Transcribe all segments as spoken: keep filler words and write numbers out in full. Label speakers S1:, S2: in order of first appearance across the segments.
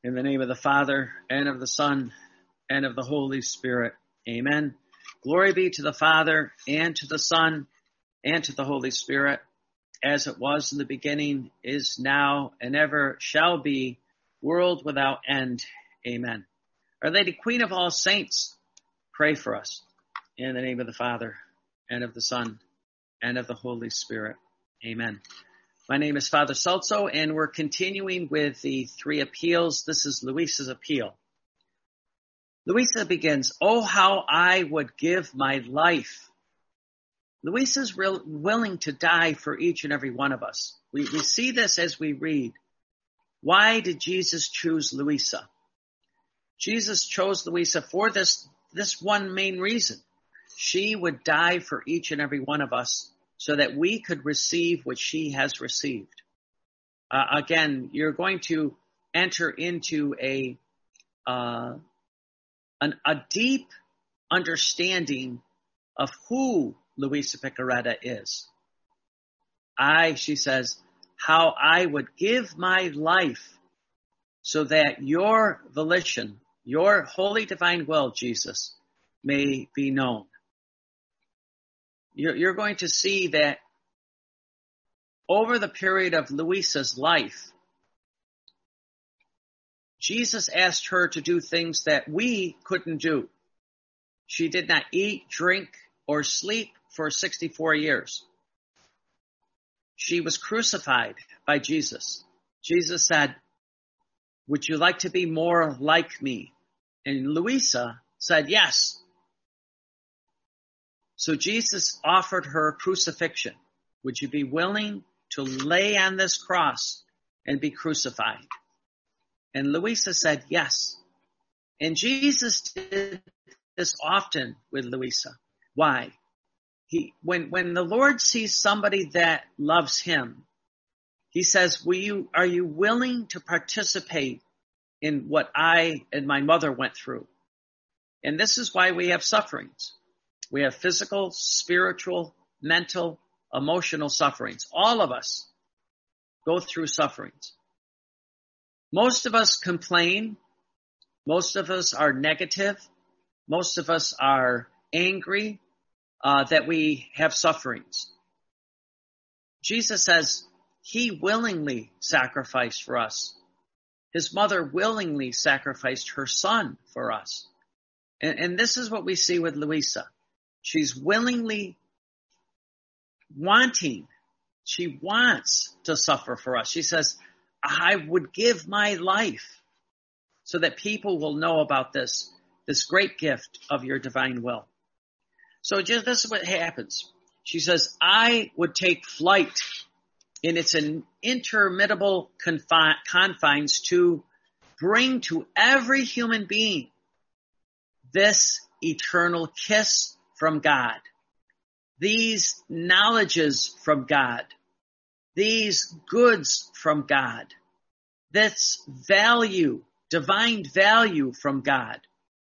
S1: In the name of the Father, and of the Son, and of the Holy Spirit. Amen. Glory be to the Father, and to the Son, and to the Holy Spirit, as it was in the beginning, is now, and ever shall be, world without end. Amen. Our Lady, Queen of all saints, pray for us. In the name of the Father, and of the Son, and of the Holy Spirit. Amen. My name is Father Salzo, and we're continuing with the three appeals. This is Luisa's appeal. Luisa begins, "Oh, how I would give my life." Luisa's real, willing to die for each and every one of us. We, we see this as we read. Why did Jesus choose Luisa? Jesus chose Luisa for this, this one main reason. She would die for each and every one of us, so that we could receive what she has received. Uh, again, you're going to enter into a uh, an, a deep understanding of who Luisa Piccarreta is. I, she says, how I would give my life so that your volition, your holy divine will, Jesus, may be known. You're, you're going to see that over the period of Luisa's life, Jesus asked her to do things that we couldn't do. She did not eat, drink, or sleep for sixty-four years. She was crucified by Jesus. Jesus said, "Would you like to be more like me?" And Luisa said, "Yes." So Jesus offered her crucifixion. Would you be willing to lay on this cross and be crucified? And Luisa said, yes. And Jesus did this often with Luisa. Why? He, when, when the Lord sees somebody that loves him, he says, Will you, are you willing to participate in what I and my mother went through? And this is why we have sufferings. We have physical, spiritual, mental, emotional sufferings. All of us go through sufferings. Most of us complain. Most of us are negative. Most of us are angry uh, that we have sufferings. Jesus says he willingly sacrificed for us. His mother willingly sacrificed her son for us. And, and this is what we see with Luisa. She's willingly wanting, she wants to suffer for us. She says, I would give my life so that people will know about this, this great gift of your divine will. So just this is what happens. She says, I would take flight in its interminable confi- confines to bring to every human being this eternal kiss from God, these knowledges from God, these goods from God, this value, divine value from God.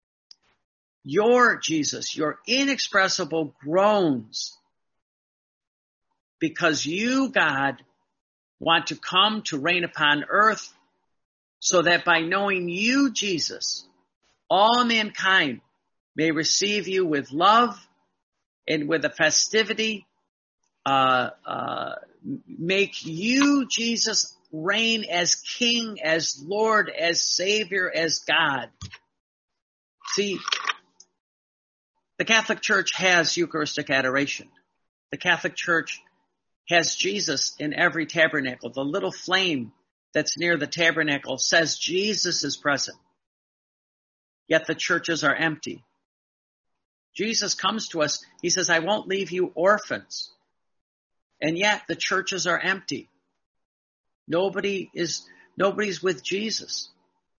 S1: Your Jesus, your inexpressible groans, because you, God, want to come to reign upon earth, so that by knowing you, Jesus, all mankind may receive you with love and with a festivity, uh, uh, make you, Jesus, reign as King, as Lord, as Savior, as God. See, the Catholic Church has Eucharistic adoration. The Catholic Church has Jesus in every tabernacle. The little flame that's near the tabernacle says Jesus is present. Yet the churches are empty. Jesus comes to us. He says, I won't leave you orphans. And yet the churches are empty. Nobody is, nobody's with Jesus.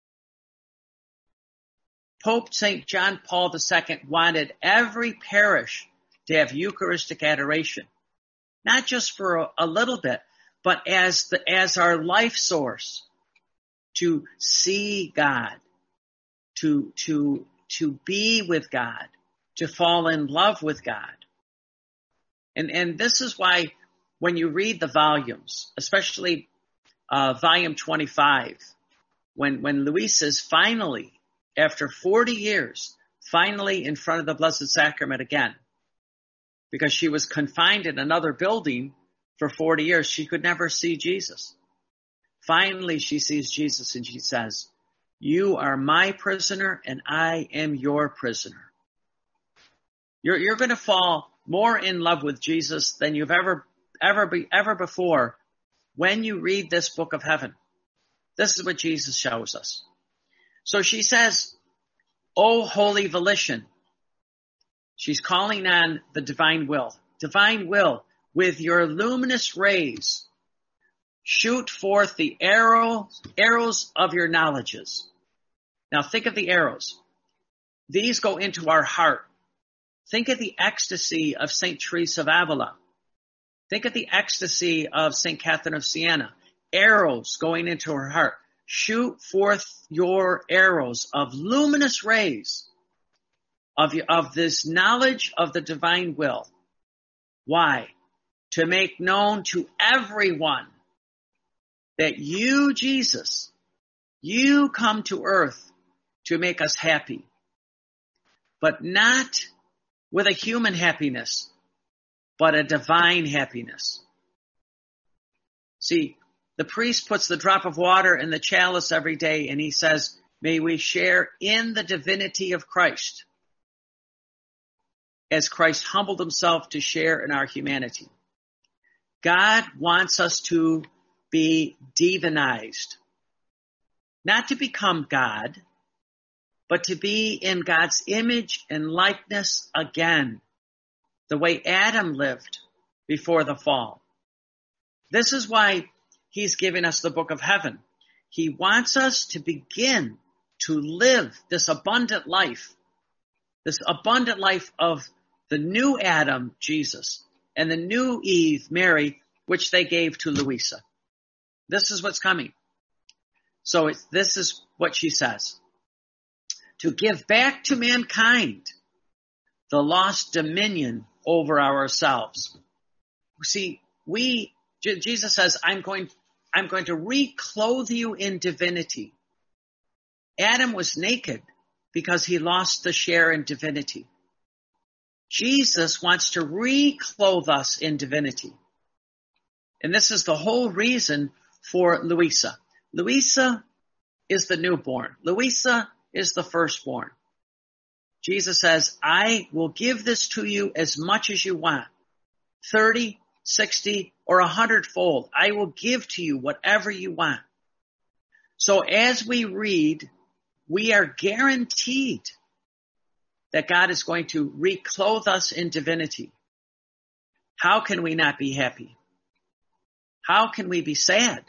S1: Pope Saint John Paul the Second wanted every parish to have Eucharistic adoration. Not just for a, a little bit, but as the, as our life source, to see God, to, to, to be with God, to fall in love with God. And, and this is why when you read the volumes, especially uh, volume twenty-five, when, when Luisa is finally, after forty years, finally in front of the Blessed Sacrament again, because she was confined in another building for forty years. She could never see Jesus. Finally, she sees Jesus and she says, "You are my prisoner and I am your prisoner." You're, you're going to fall more in love with Jesus than you've ever, ever be, ever before when you read this book of heaven. This is what Jesus shows us. So she says, "O holy volition." She's calling on the divine will. Divine will, with your luminous rays, shoot forth the arrows, arrows of your knowledges. Now think of the arrows. These go into our heart. Think of the ecstasy of Saint Teresa of Avila. Think of the ecstasy of Saint Catherine of Siena. Arrows going into her heart. Shoot forth your arrows of luminous rays of, of this knowledge of the divine will. Why? To make known to everyone that you, Jesus, you come to earth to make us happy, but not with a human happiness, but a divine happiness. See, the priest puts the drop of water in the chalice every day, and he says, "May we share in the divinity of Christ, as Christ humbled himself to share in our humanity." God wants us to be divinized, not to become God, but to be in God's image and likeness again, the way Adam lived before the fall. This is why he's giving us the book of heaven. He wants us to begin to live this abundant life, this abundant life of the new Adam, Jesus, and the new Eve, Mary, which they gave to Luisa. This is what's coming. So it's, this is what she says. To give back to mankind the lost dominion over ourselves. See, we, J- Jesus says, I'm going, I'm going to reclothe you in divinity. Adam was naked because he lost the share in divinity. Jesus wants to reclothe us in divinity. And this is the whole reason for Luisa. Luisa is the newborn. Luisa is the firstborn. Jesus says, I will give this to you as much as you want. thirty, sixty, or a hundredfold. I will give to you whatever you want. So as we read, we are guaranteed that God is going to reclothe us in divinity. How can we not be happy? How can we be sad?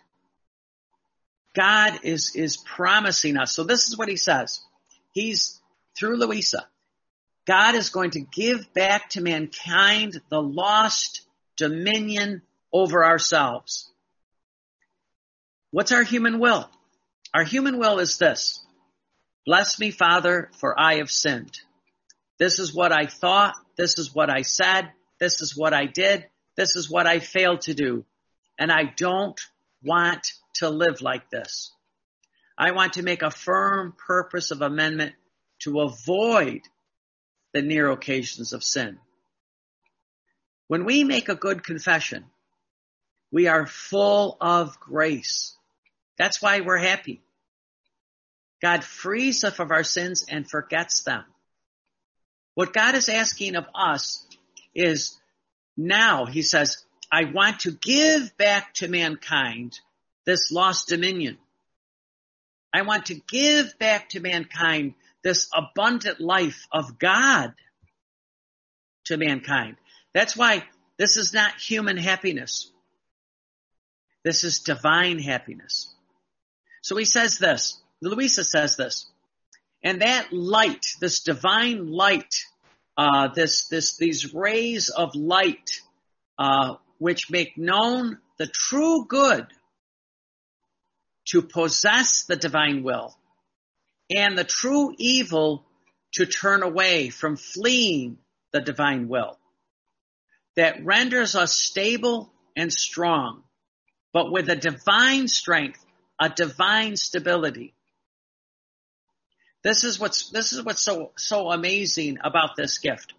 S1: God is, is promising us. So this is what he says. He's, through Luisa, God is going to give back to mankind the lost dominion over ourselves. What's our human will? Our human will is this. Bless me, Father, for I have sinned. This is what I thought. This is what I said. This is what I did. This is what I failed to do. And I don't want to live like this. I want to make a firm purpose of amendment to avoid the near occasions of sin. When we make a good confession, we are full of grace. That's why we're happy. God frees us of our sins and forgets them. What God is asking of us is now, he says, I want to give back to mankind this lost dominion. I want to give back to mankind this abundant life of God to mankind. That's why this is not human happiness. This is divine happiness. So he says this, Luisa says this, and that light, this divine light, uh, this, this, these rays of light, uh, which make known the true good to possess the divine will and the true evil to turn away from fleeing the divine will, that renders us stable and strong, but with a divine strength, a divine stability. This is what's, this is what's so, so amazing about this gift.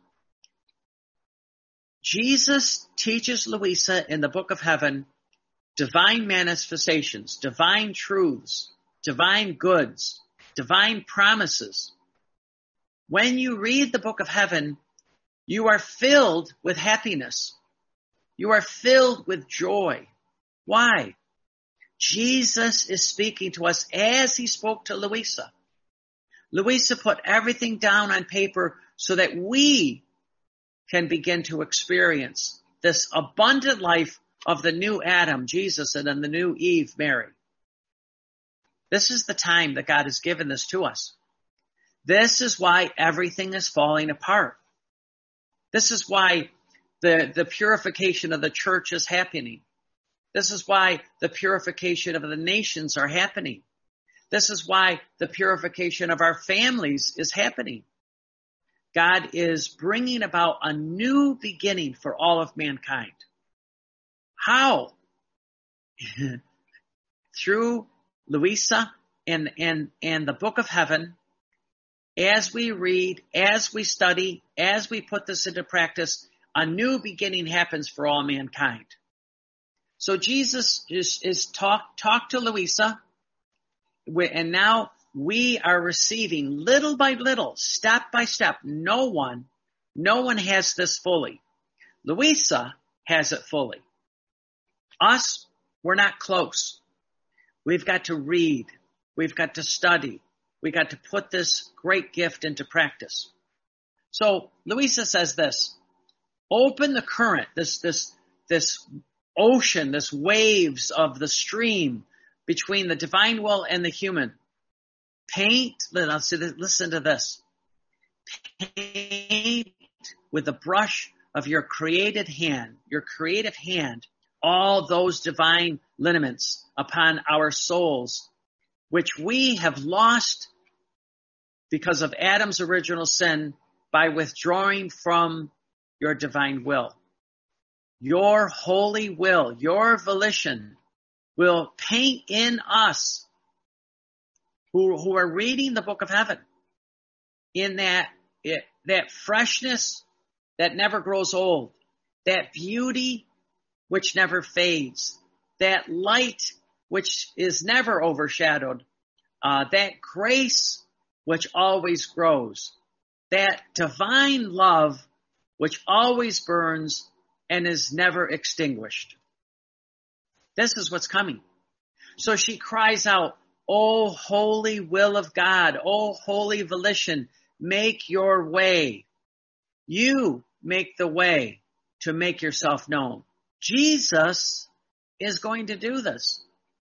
S1: Jesus teaches Louisa in the book of heaven divine manifestations, divine truths, divine goods, divine promises. When you read the book of heaven, you are filled with happiness. You are filled with joy. Why? Jesus is speaking to us as he spoke to Louisa. Louisa put everything down on paper so that we can begin to experience this abundant life of the new Adam, Jesus, and then the new Eve, Mary. This is the time that God has given this to us. This is why everything is falling apart. This is why the, the purification of the church is happening. This is why the purification of the nations are happening. This is why the purification of our families is happening. God is bringing about a new beginning for all of mankind. How? Through Louisa and, and, and the book of heaven. As we read, as we study, as we put this into practice, a new beginning happens for all mankind. So Jesus is, is talk, talk to Louisa, and now we are receiving little by little, step by step. No one, no one has this fully. Louisa has it fully. Us, we're not close. We've got to read. We've got to study. We got to put this great gift into practice. So Louisa says this, open the current, this, this, this ocean, this waves of the stream between the divine will and the human. Paint, listen to this. Paint with the brush of your created hand, your creative hand, all those divine lineaments upon our souls, which we have lost because of Adam's original sin by withdrawing from your divine will. Your holy will, your volition will paint in us who, who are reading the book of heaven in that, it, that freshness that never grows old, that beauty which never fades, that light which is never overshadowed, uh, that grace which always grows, that divine love which always burns and is never extinguished. This is what's coming. So she cries out, "O holy will of God, O holy volition, make your way. You make the way to make yourself known." Jesus is going to do this.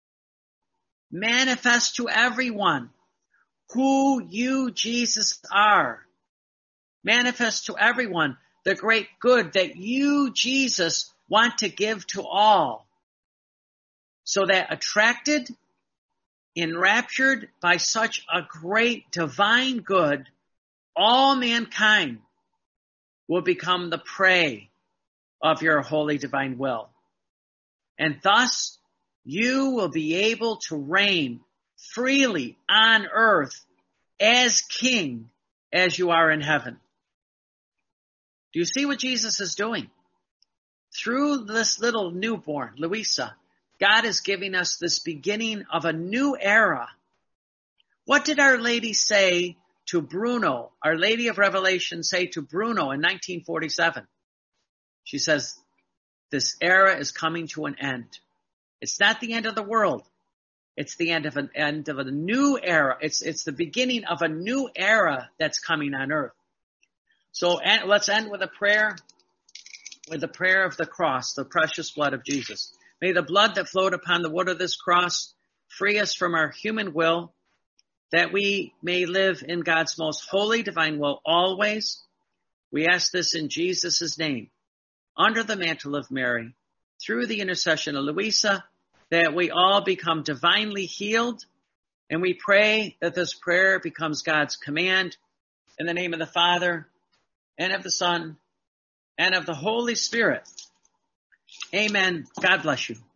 S1: Manifest to everyone who you, Jesus, are. Manifest to everyone the great good that you, Jesus, want to give to all. So that attracted, enraptured by such a great divine good, all mankind will become the prey of your holy divine will. And thus, you will be able to reign freely on earth as king as you are in heaven. Do you see what Jesus is doing? Through this little newborn, Louisa, God is giving us this beginning of a new era. What did Our Lady say to Bruno, Our Lady of Revelation say to Bruno in nineteen forty-seven? She says, this era is coming to an end. It's not the end of the world. It's the end of an end of a new era. It's, it's the beginning of a new era that's coming on earth. So and let's end with a prayer, with the prayer of the cross, the precious blood of Jesus. May the blood that flowed upon the wood of this cross free us from our human will, that we may live in God's most holy divine will always. We ask this in Jesus' name, under the mantle of Mary, through the intercession of Louisa, that we all become divinely healed. And we pray that this prayer becomes God's command in the name of the Father, and of the Son, and of the Holy Spirit. Amen. God bless you.